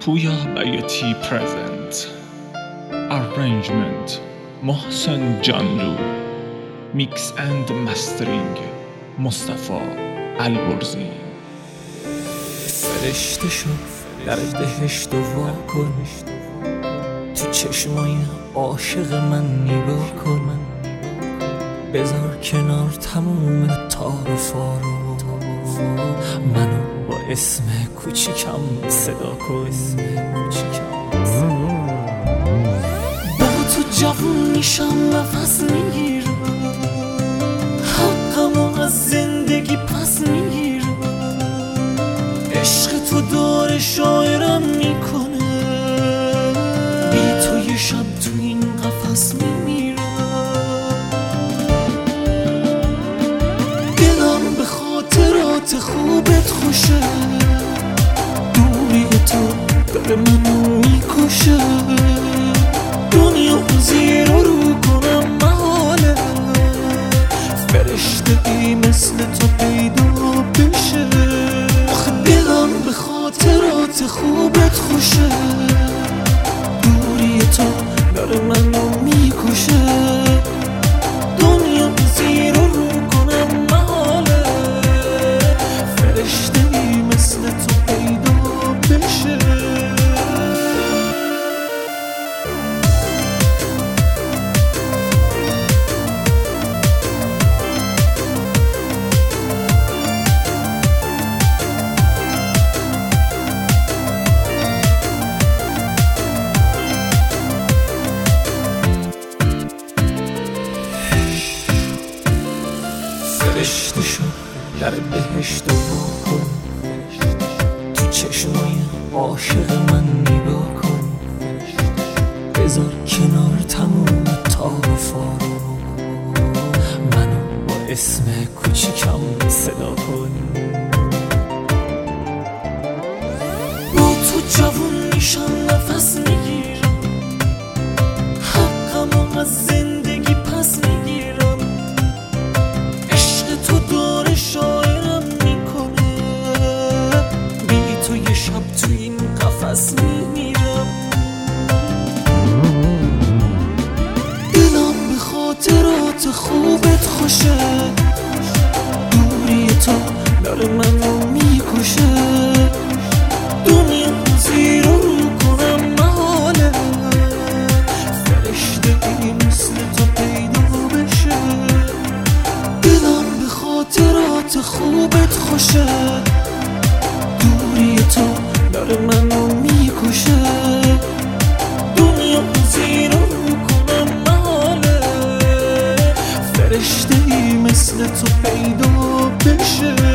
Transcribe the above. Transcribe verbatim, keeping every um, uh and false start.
Puya Bayati present. Arrangement Mohsen Janlu. Mix and mastering Mustafa Alborzi. فرشته شو در بهشت و وا کن، تو چشمای عاشق من نگاه کن، بذار کنار تموم تار و فارو، منو با اسم کوچیکم صدا کن. با تو جوون میشم نفس میگیرم، حقمو از زندگی پس میگیرم، عشق تو داره شاعرم میکنه، بی تو یه شب تو این قفس میمیرم. دلم به خاطرات خوبت خوشه، دوری تو داره منو میکشه، دنیا زیر و رو کنم محاله، فرشته ای مثل تو پیدا بشه. دلم به خاطرات خوبت خوشه، دوری تو داره منو میکشه، دنیا زیر و رو کنم محاله، فرشته ای مثل تو پیدا بشه. فرشته شو در بهشت و وا کن، تو چشمای عاشق من نگاه کن، بذار کنار تموم تار و فارو، منو با اسم کوچیکم صدا کن. با تو جوون میشم نفس میگیرم، حقمو از زندگی پس میگیرم، تو داره شاعرم میکنه، بی تو یه شب تو این قفس میمیرم. دلم به خاطرات خوبت خوشه، دوری تو داره منو میکشه، دنیا زیر و رو کنم محاله، فرشته ای مثل تو پیدا بشه. خاطرات خوبت خوشه، دوری تو داره منو میکشه، دنیا زیر رو کنم محاله، فرشته ای مثل تو پیدا بشه.